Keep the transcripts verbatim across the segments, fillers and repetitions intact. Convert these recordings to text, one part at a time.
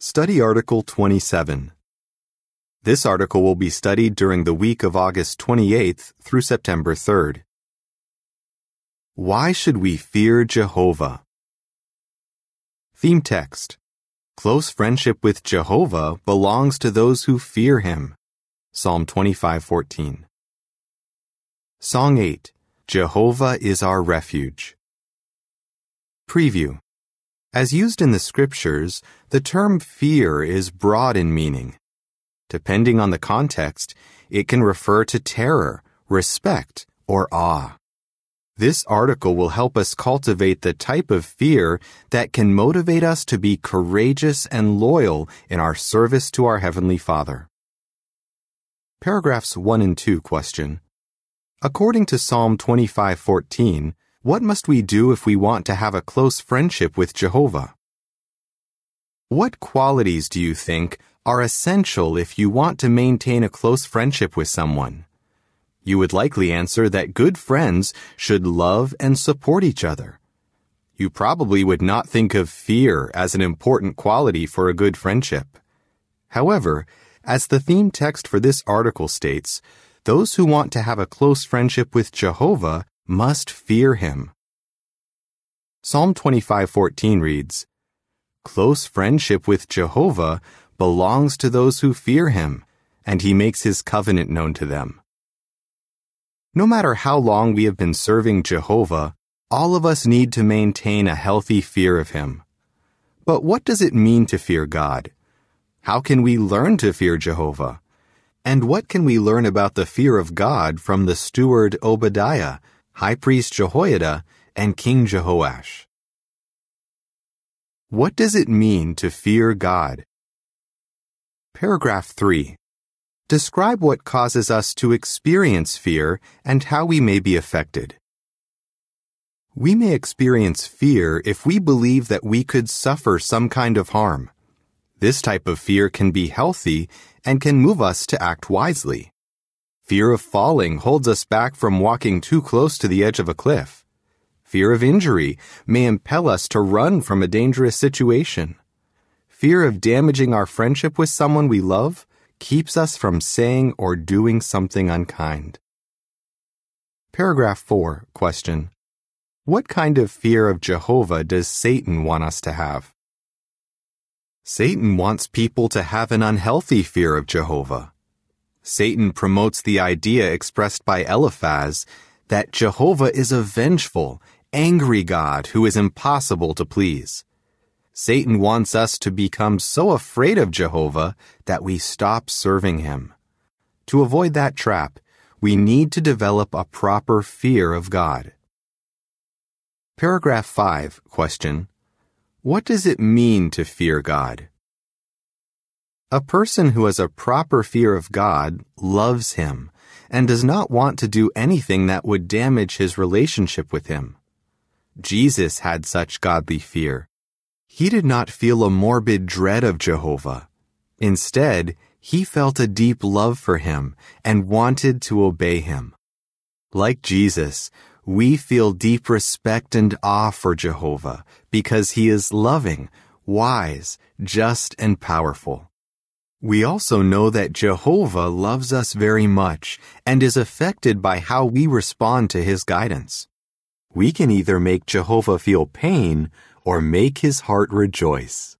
Study Article twenty-seven. This article will be studied during the week of August twenty-eighth through September third. Why should we fear Jehovah? Theme text. Close friendship with Jehovah belongs to those who fear him. Psalm twenty-five fourteen. Song eight. Jehovah is our refuge. Preview. As used in the scriptures, the term fear is broad in meaning. Depending on the context, it can refer to terror, respect, or awe. This article will help us cultivate the type of fear that can motivate us to be courageous and loyal in our service to our Heavenly Father. Paragraphs one and two question. According to Psalm twenty-five fourteen, what must we do if we want to have a close friendship with Jehovah? What qualities do you think are essential if you want to maintain a close friendship with someone? You would likely answer that good friends should love and support each other. You probably would not think of fear as an important quality for a good friendship. However, as the theme text for this article states, those who want to have a close friendship with Jehovah must fear him. Psalm twenty-five fourteen reads, "Close friendship with Jehovah belongs to those who fear him, and he makes his covenant known to them." No matter how long we have been serving Jehovah, all of us need to maintain a healthy fear of him. But what does it mean to fear God? How can we learn to fear Jehovah? And what can we learn about the fear of God from the steward Obadiah, High Priest Jehoiada, and King Jehoash? What does it mean to fear God? Paragraph three. Describe what causes us to experience fear and how we may be affected. We may experience fear if we believe that we could suffer some kind of harm. This type of fear can be healthy and can move us to act wisely. Fear of falling holds us back from walking too close to the edge of a cliff. Fear of injury may impel us to run from a dangerous situation. Fear of damaging our friendship with someone we love keeps us from saying or doing something unkind. Paragraph four, question. What kind of fear of Jehovah does Satan want us to have? Satan wants people to have an unhealthy fear of Jehovah. Satan promotes the idea expressed by Eliphaz that Jehovah is a vengeful, angry God who is impossible to please. Satan wants us to become so afraid of Jehovah that we stop serving him. To avoid that trap, we need to develop a proper fear of God. Paragraph five, question. What does it mean to fear God? A person who has a proper fear of God loves him and does not want to do anything that would damage his relationship with him. Jesus had such godly fear. He did not feel a morbid dread of Jehovah. Instead, he felt a deep love for him and wanted to obey him. Like Jesus, we feel deep respect and awe for Jehovah because he is loving, wise, just, and powerful. We also know that Jehovah loves us very much and is affected by how we respond to his guidance. We can either make Jehovah feel pain or make his heart rejoice.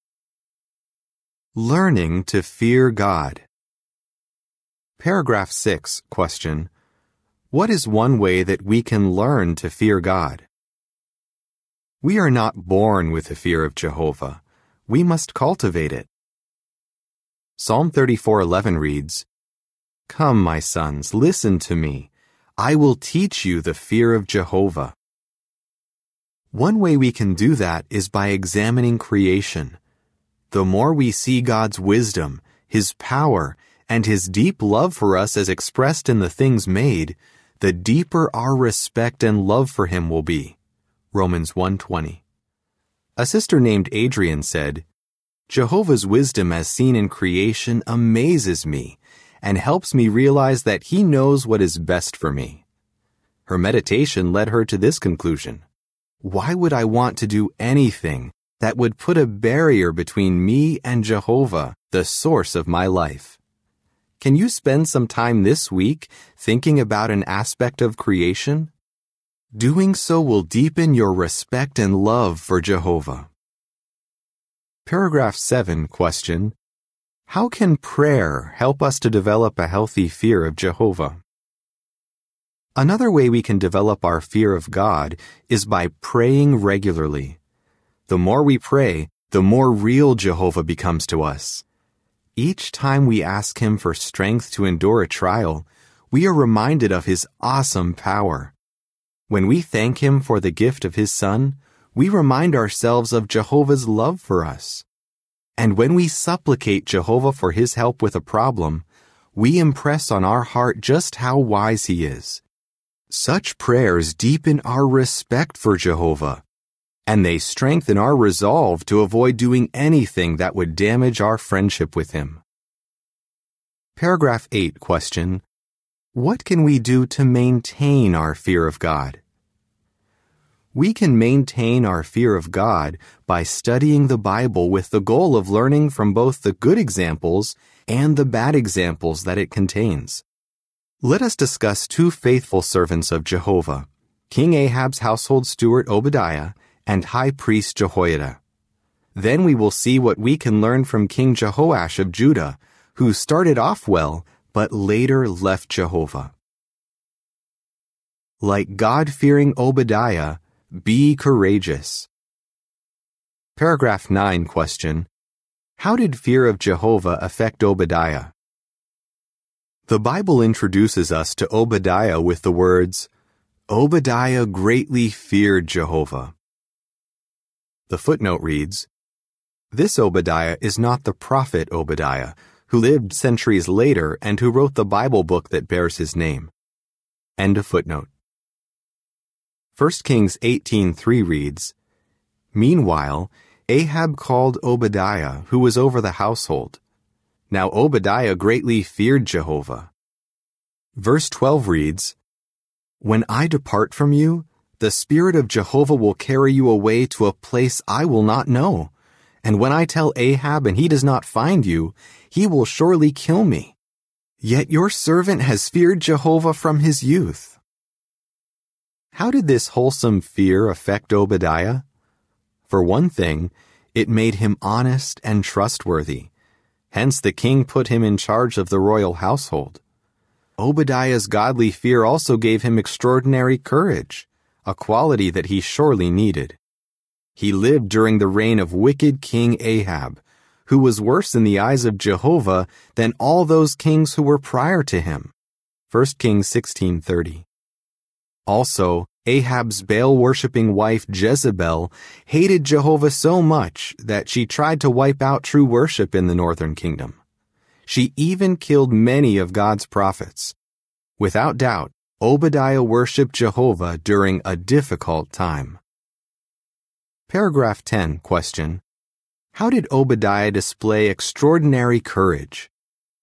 Learning to fear God. Paragraph six, question. What is one way that we can learn to fear God? We are not born with the fear of Jehovah. We must cultivate it. Psalm thirty-four eleven reads, "Come, my sons, listen to me. I will teach you the fear of Jehovah." One way we can do that is by examining creation. The more we see God's wisdom, his power, and his deep love for us as expressed in the things made, the deeper our respect and love for him will be. Romans one twenty. A sister named Adrian said, "Jehovah's wisdom as seen in creation amazes me and helps me realize that he knows what is best for me." Her meditation led her to this conclusion. Why would I want to do anything that would put a barrier between me and Jehovah, the source of my life. Can you spend some time this week thinking about an aspect of creation? Doing so will deepen your respect and love for Jehovah. Paragraph seven question: how can prayer help us to develop a healthy fear of Jehovah? Another way we can develop our fear of God is by praying regularly. The more we pray, the more real Jehovah becomes to us. Each time we ask Him for strength to endure a trial, we are reminded of His awesome power. When we thank Him for the gift of His Son, we remind ourselves of Jehovah's love for us. And when we supplicate Jehovah for His help with a problem, we impress on our heart just how wise He is. Such prayers deepen our respect for Jehovah, and they strengthen our resolve to avoid doing anything that would damage our friendship with Him. Paragraph eight question: what can we do to maintain our fear of God? We can maintain our fear of God by studying the Bible with the goal of learning from both the good examples and the bad examples that it contains. Let us discuss two faithful servants of Jehovah, King Ahab's household steward Obadiah and High Priest Jehoiada. Then we will see what we can learn from King Jehoash of Judah, who started off well but later left Jehovah. Like God-fearing Obadiah, be courageous. Paragraph nine question: how did fear of Jehovah affect Obadiah? The Bible introduces us to Obadiah with the words, Obadiah greatly feared Jehovah. The footnote reads, this Obadiah is not the prophet Obadiah, who lived centuries later and who wrote the Bible book that bears his name. End of footnote. First Kings eighteen three reads, meanwhile, Ahab called Obadiah, who was over the household. Now Obadiah greatly feared Jehovah. Verse twelve reads, when I depart from you, the Spirit of Jehovah will carry you away to a place I will not know. And when I tell Ahab and he does not find you, he will surely kill me. Yet your servant has feared Jehovah from his youth. How did this wholesome fear affect Obadiah? For one thing, it made him honest and trustworthy. Hence the king put him in charge of the royal household. Obadiah's godly fear also gave him extraordinary courage, a quality that he surely needed. He lived during the reign of wicked King Ahab, who was worse in the eyes of Jehovah than all those kings who were prior to him. First Kings sixteen thirty. Also, Ahab's Baal-worshipping wife Jezebel hated Jehovah so much that she tried to wipe out true worship in the northern kingdom. She even killed many of God's prophets. Without doubt, Obadiah worshipped Jehovah during a difficult time. Paragraph ten question: how did Obadiah display extraordinary courage?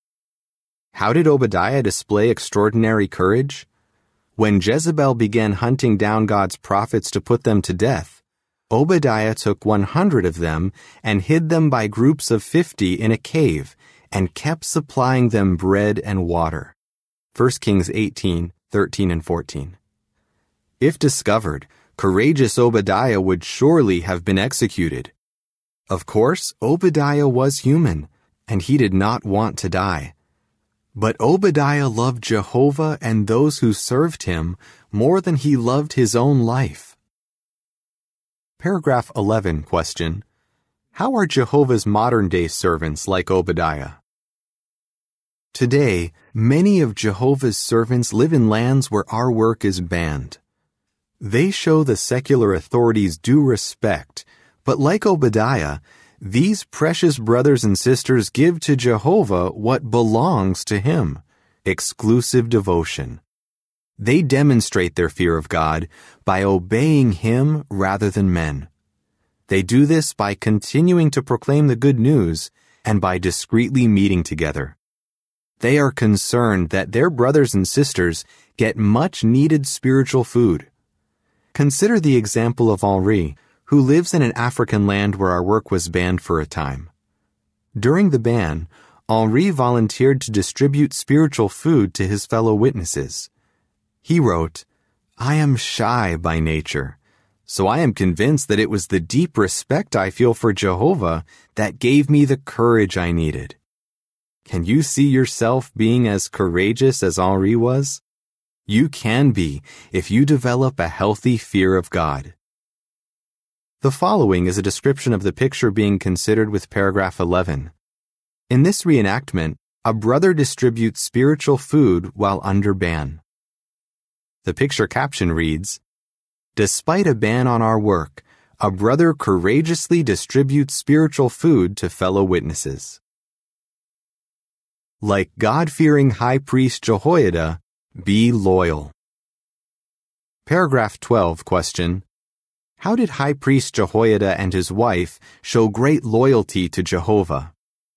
How did Obadiah display extraordinary courage? When Jezebel began hunting down God's prophets to put them to death, Obadiah took one hundred of them and hid them by groups of fifty in a cave and kept supplying them bread and water. First Kings eighteen, thirteen and fourteen. If discovered, courageous Obadiah would surely have been executed. Of course, Obadiah was human, and he did not want to die. But Obadiah loved Jehovah and those who served him more than he loved his own life. Paragraph eleven question: how are Jehovah's modern-day servants like Obadiah? Today, many of Jehovah's servants live in lands where our work is banned. They show the secular authorities due respect, but like Obadiah, these precious brothers and sisters give to Jehovah what belongs to Him, exclusive devotion. They demonstrate their fear of God by obeying Him rather than men. They do this by continuing to proclaim the good news and by discreetly meeting together. They are concerned that their brothers and sisters get much-needed spiritual food. Consider the example of Henri, who lives in an African land where our work was banned for a time. During the ban, Henri volunteered to distribute spiritual food to his fellow witnesses. He wrote, "I am shy by nature, so I am convinced that it was the deep respect I feel for Jehovah that gave me the courage I needed." Can you see yourself being as courageous as Henri was? You can be if you develop a healthy fear of God. The following is a description of the picture being considered with paragraph eleven. In this reenactment, a brother distributes spiritual food while under ban. The picture caption reads, "Despite a ban on our work, a brother courageously distributes spiritual food to fellow witnesses." Like God-fearing high priest Jehoiada, be loyal. Paragraph twelve question. How did high priest Jehoiada and his wife show great loyalty to Jehovah?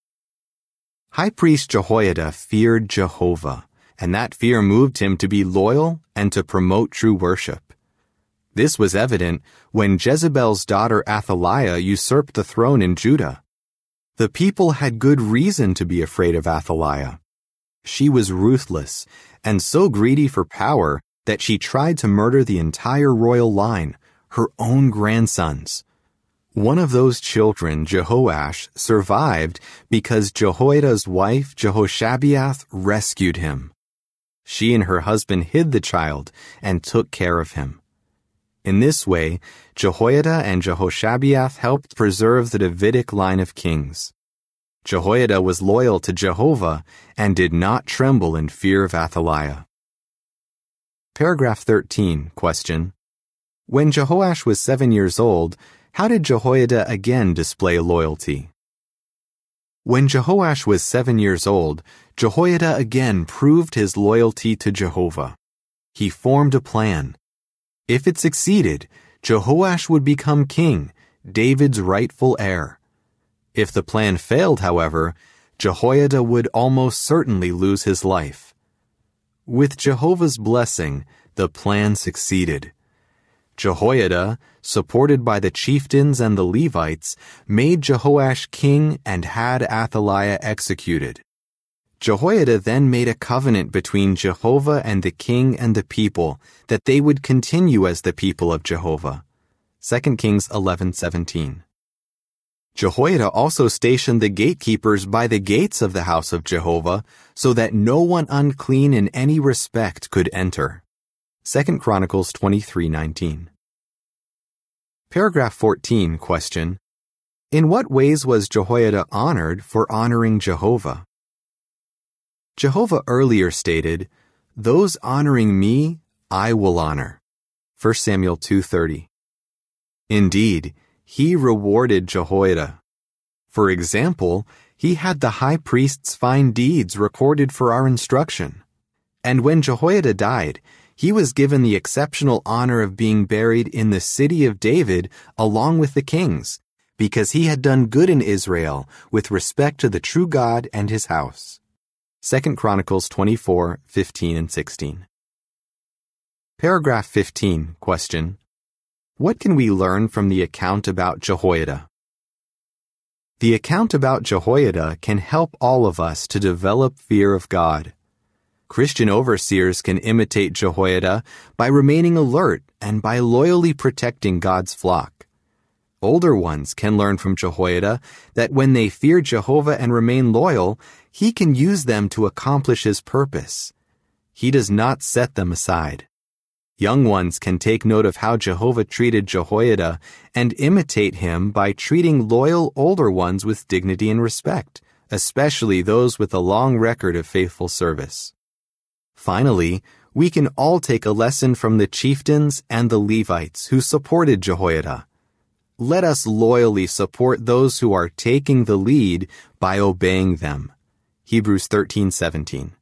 High priest Jehoiada feared Jehovah, and that fear moved him to be loyal and to promote true worship. This was evident when Jezebel's daughter Athaliah usurped the throne in Judah. The people had good reason to be afraid of Athaliah. She was ruthless and so greedy for power that she tried to murder the entire royal line, her own grandsons. One of those children, Jehoash, survived because Jehoiada's wife, Jehoshabeath, rescued him. She and her husband hid the child and took care of him. In this way, Jehoiada and Jehoshabeath helped preserve the Davidic line of kings. Jehoiada was loyal to Jehovah and did not tremble in fear of Athaliah. Paragraph thirteen, question. When Jehoash was seven years old, how did Jehoiada again display loyalty? When Jehoash was seven years old, Jehoiada again proved his loyalty to Jehovah. He formed a plan. If it succeeded, Jehoash would become king, David's rightful heir. If the plan failed, however, Jehoiada would almost certainly lose his life. With Jehovah's blessing, the plan succeeded. Jehoiada, supported by the chieftains and the Levites, made Jehoash king and had Athaliah executed. Jehoiada then made a covenant between Jehovah and the king and the people that they would continue as the people of Jehovah. Second Kings eleven seventeen. Jehoiada also stationed the gatekeepers by the gates of the house of Jehovah so that no one unclean in any respect could enter. Second Chronicles twenty-three nineteen. Paragraph fourteen, question. In what ways was Jehoiada honored for honoring Jehovah? Jehovah earlier stated, "Those honoring me, I will honor." First Samuel two thirty. Indeed, he rewarded Jehoiada. For example, he had the high priest's fine deeds recorded for our instruction. And when Jehoiada died, he was given the exceptional honor of being buried in the city of David along with the kings, because he had done good in Israel with respect to the true God and his house. Second Chronicles twenty-four fifteen and sixteen. Paragraph fifteen, question. What can we learn from the account about Jehoiada? The account about Jehoiada can help all of us to develop fear of God. Christian overseers can imitate Jehoiada by remaining alert and by loyally protecting God's flock. Older ones can learn from Jehoiada that when they fear Jehovah and remain loyal, he can use them to accomplish his purpose. He does not set them aside. Young ones can take note of how Jehovah treated Jehoiada and imitate him by treating loyal older ones with dignity and respect, especially those with a long record of faithful service. Finally, we can all take a lesson from the chieftains and the Levites who supported Jehoiada. Let us loyally support those who are taking the lead by obeying them. Hebrews thirteen seventeen.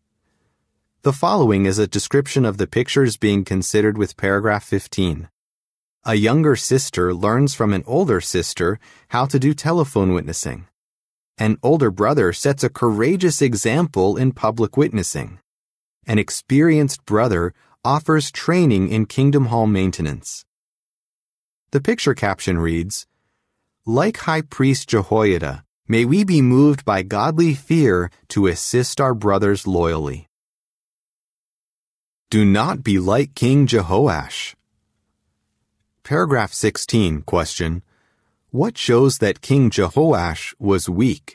The following is a description of the pictures being considered with paragraph fifteen. A younger sister learns from an older sister how to do telephone witnessing. An older brother sets a courageous example in public witnessing. An experienced brother offers training in Kingdom Hall maintenance. The picture caption reads, "Like High Priest Jehoiada, may we be moved by godly fear to assist our brothers loyally." Do not be like King Jehoash. Paragraph sixteen, question. What shows that King Jehoash was weak?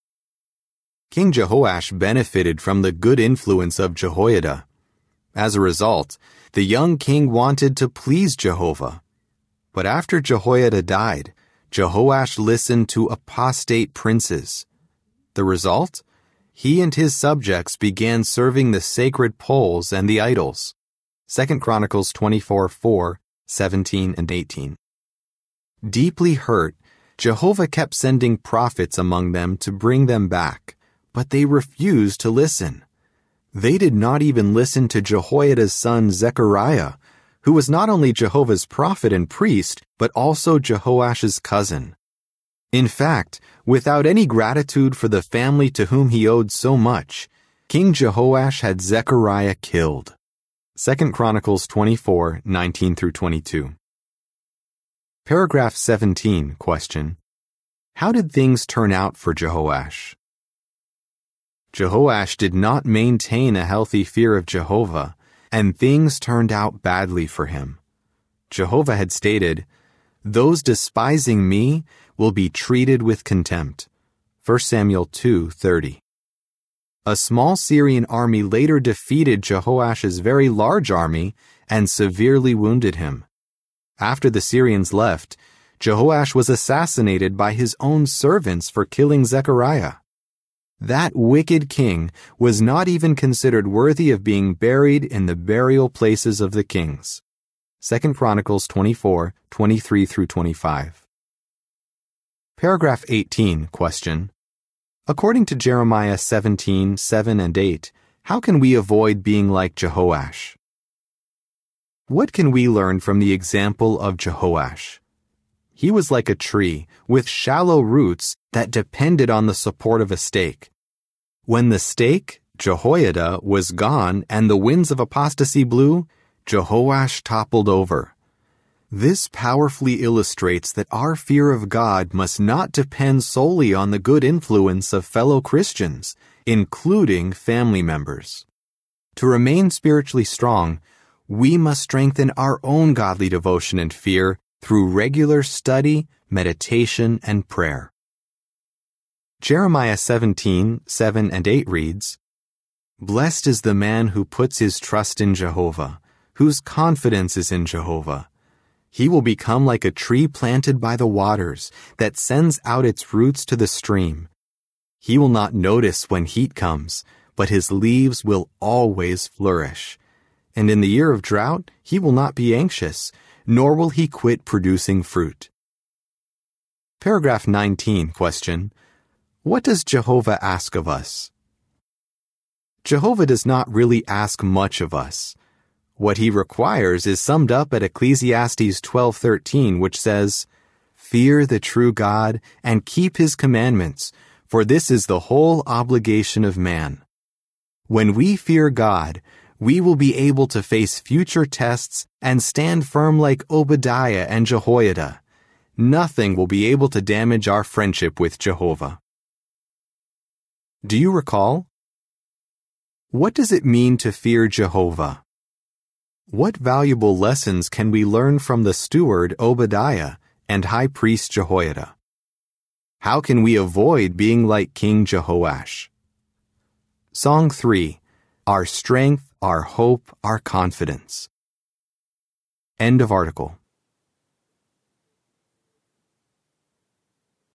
King Jehoash benefited from the good influence of Jehoiada. As a result, the young king wanted to please Jehovah. But after Jehoiada died, Jehoash listened to apostate princes. The result? He and his subjects began serving the sacred poles and the idols. Second Chronicles twenty-four four, seventeen and eighteen. Deeply hurt, Jehovah kept sending prophets among them to bring them back, but they refused to listen. They did not even listen to Jehoiada's son Zechariah, who was not only Jehovah's prophet and priest, but also Jehoash's cousin. In fact, without any gratitude for the family to whom he owed so much, King Jehoash had Zechariah killed. Second Chronicles twenty-four, nineteen through twenty-two. Paragraph seventeen, question. How did things turn out for Jehoash? Jehoash did not maintain a healthy fear of Jehovah, and things turned out badly for him. Jehovah had stated, "Those despising me will be treated with contempt." First Samuel two thirty. A small Syrian army later defeated Jehoash's very large army and severely wounded him. After the Syrians left, Jehoash was assassinated by his own servants for killing Zechariah. That wicked king was not even considered worthy of being buried in the burial places of the kings. Second Chronicles twenty-four, twenty-three through twenty-five. Paragraph eighteen, question. According to Jeremiah seventeen, seven and eight, how can we avoid being like Jehoash? What can we learn from the example of Jehoash? He was like a tree with shallow roots that depended on the support of a stake. When the stake, Jehoiada, was gone and the winds of apostasy blew, Jehoash toppled over. This powerfully illustrates that our fear of God must not depend solely on the good influence of fellow Christians, including family members. To remain spiritually strong, we must strengthen our own godly devotion and fear through regular study, meditation, and prayer. Jeremiah seventeen, seven and eight reads, "Blessed is the man who puts his trust in Jehovah, whose confidence is in Jehovah. He will become like a tree planted by the waters that sends out its roots to the stream. He will not notice when heat comes, but his leaves will always flourish. And in the year of drought, he will not be anxious, nor will he quit producing fruit." Paragraph nineteen, question. What does Jehovah ask of us? Jehovah does not really ask much of us. What he requires is summed up at Ecclesiastes twelve thirteen, which says, "Fear the true God and keep his commandments, for this is the whole obligation of man." When we fear God, we will be able to face future tests and stand firm like Obadiah and Jehoiada. Nothing will be able to damage our friendship with Jehovah. Do you recall? What does it mean to fear Jehovah? What valuable lessons can we learn from the steward Obadiah and high priest Jehoiada? How can we avoid being like King Jehoash? Song three, Our Strength, Our Hope, Our Confidence. End of article.